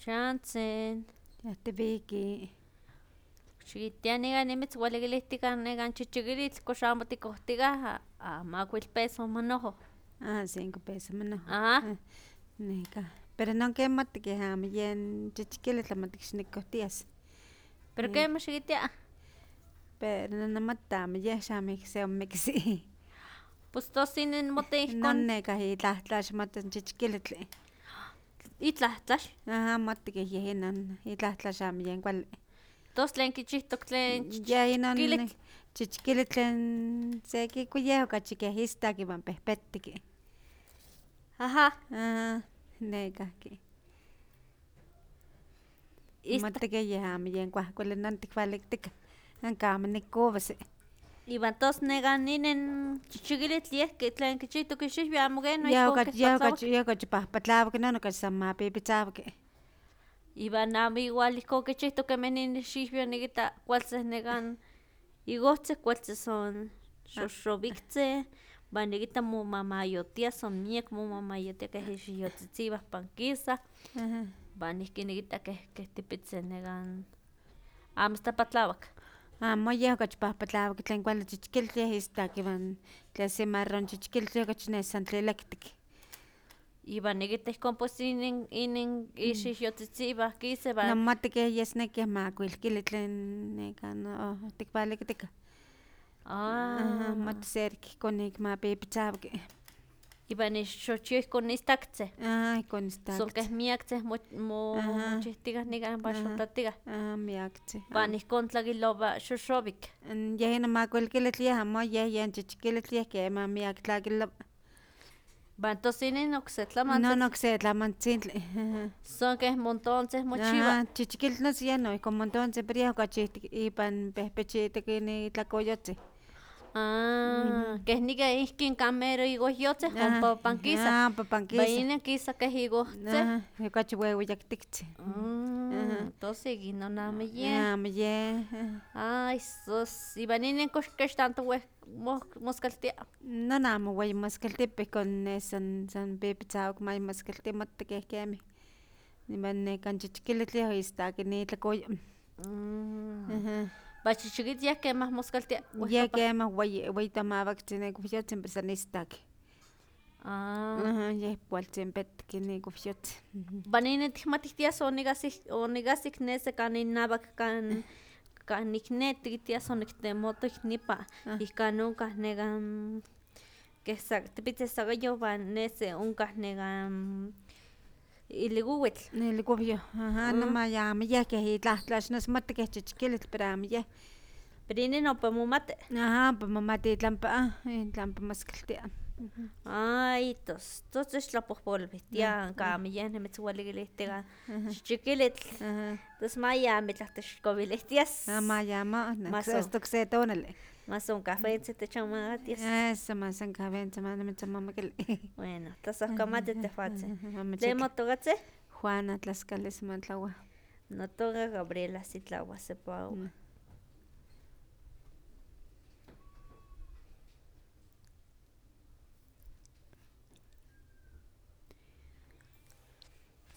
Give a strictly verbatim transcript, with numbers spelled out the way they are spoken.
Xantzen. Yahtibiki. Xitianiga nimitzwalikilijtika nekan chichikilitl kox amo tikohtika a makuil peso manojo. Ah, cinco pesos manojo. Ajá. Nika. Pero non kemati ke amo yen chichikilitl amo tikxnikohtias. Pero Ne- kema xikitia. Pero nonamati amo yeh xamo se omiksi. Pues tos inin mote Non ihkon neka itlahtlaxmati n chichikilitl. itlahtlax. Ajá, mati ke yeh inon itlahtlax amo yen kuali. Tos tlen kichihtok tlen Ya inon chichikilitl. chichikilitl tlen sekikuieh okachi keh istak iwan pehpetiki. Ajá. Ajá, nekahki. Istak. Mati ke yeh amo yen kuahkuali non tikvaliktika, anka amo nikowasi. Iwan tos nekan inin chichikilitl yeh ke tlen kichihtok ixihyo amo ken Yeh noihkon okachi yeh kehpatlawak. okachi yeh okachi pahpatlawak non okachi san mapipitzawaki. Iwan amo igual ihkon kichihtok kemih nin ixihyo nikita kualtzin nekan ikohtzi kualtzin son xoxowiktzeh, wan nikita momamayotia son miek momamayotia keh ixihiyotzitziwah pan kisa, Ajá. wan ihki nikita keh keh tepitzin nekan amo asta patlawak. Amo yeh okachi pahpatlawak tlen kuali chichikilitl yeh istak iwan tlen se marron chichikilitl yeh okachi nes san tlelektik. Iwan nikita ihkon pues inin inin ixihiyotzitziwah kisa Non wan mati keh yesneki makuil kili tlen nekan oh, tikvaliktika. Ajá, ah, mati serik ihkon ik mapipitzawaki. iwan ixochio ihkon istaktzeh. Ajá, ihkon istak. Son keh miaktzeh mo- mo- Ajá. mochihtikah nikan pan Ajá. xotatikah. Ajá, miaktzeh. Wan ihkon tlakilowa xoxowik. N- Yeh inon makuil kilitl yeh amo yeh yen chichikilitl yeh kema miak tlakilowa. Wan tos inin okse tlamantli. Non okse tlamantzintli. Ajá. Son keh montontzeh mochiwa. Ajá, chichikilitl noso yeh no ihkon montontzin pero yeh okachi ihtik- ipan pehpechitok ini tlakoyotzin. Ah, keh nika ihkin kan mero ikohyotzeh Ajá. ompa pan kisa. Ajá, ompa pan Wan kisa. inin kisa keh ikohtzeh. Ajá, okachi wewiyaktiktzin. Mm, tos ikinon amo yeh. Amo yeh. Ay, sos. Iwan inin kox kech tanto weh mo- moskaltia. Non amo weyi moskalti pero ihkon nes san san pipitzawak mayimoskalti mati keh kemih. Iwan nekan chichikilitl yeh istak ini tlakoyo. Mm. Ajá. Wan chichikitl yeh kemah moskaltia. Yeh kemah weyi weyi tomawaktzin ikowyotzin pero san istak. Ah. Ajá, yeh kualtzin petik ini ikowyotzin. Wan inin tikmatih tias onikasih onikasik nesi kan innawak kan kan nikne tikitias oniktemoto ik nipa Ah. ihkan onkah nekan keh sa tepitzin sakayoh wan nesi onkah nekan iliwiwitl. Ilikowyoh, ajá, no ma amo yeh keh itlahtlax noso mati keh chichikilitl pero amo yeh. Pero inin ompa momati. Ajá, ompa momati itlampa ah, itlampa moskaltia. Ay, tos tos tech tlapohpolwihtia anka amo yeh nimitzwalikilihtika chichikilitl. Ajá. Tos maya amitlah techkowilihtias. Amo ayamo, Mas hasta okse tonali. Mas onkahwetzi techonmakatias. Eso más san kahwentzi ma nimitzonmamakili. Bueno, tos ohkamati tehwatzin. Amo ¿Tlen chiki. motokatzeh? Juana Tlaxcali Simantlawa. Notoka Gabriela Sitlawa Sepawa.